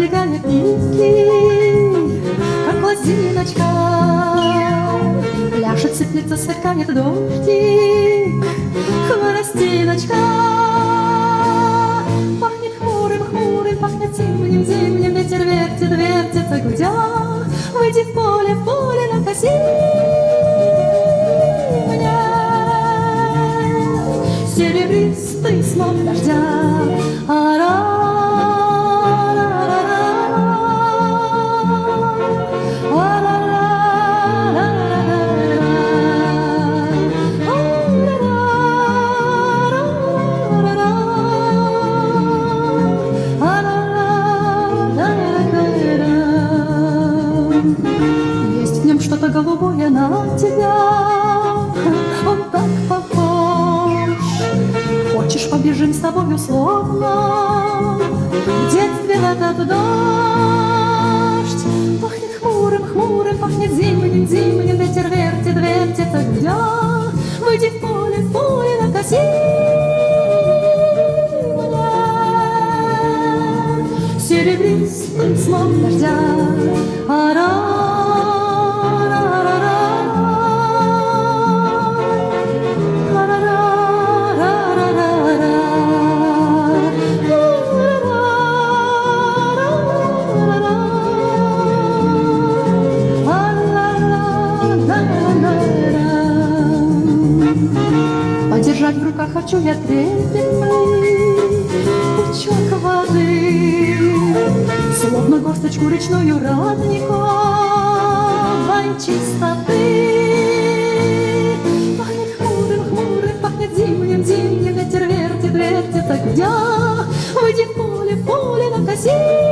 раздвигает нитки, как лозиночка. Пляшет, сыплется, сверкает дождик, хворостиночка. Пахнет хмурым, хмурым, пахнет зимним, зимним. Ветер вертит, вертится, гудя. Выйди в поле на косе мне серебристый слов дождя. Есть в нем что-то голубое на тебя, он так похож. Хочешь, побежим с тобой условно в детстве в этот дождь. Пахнет хмурым, хмурым, пахнет зимним, зимним. Ветер вертит, вертится, гудя. Выйди в поле на косе мне серебристым слов дождя. Подержать в руках хочу я трепетный пучок воды, словно горсточку речную родниковой чистоты. Пахнет хмурым, хмурым, пахнет зимним, зимним. Ветер вертит, вертится, гудя. Выйди в поле на косе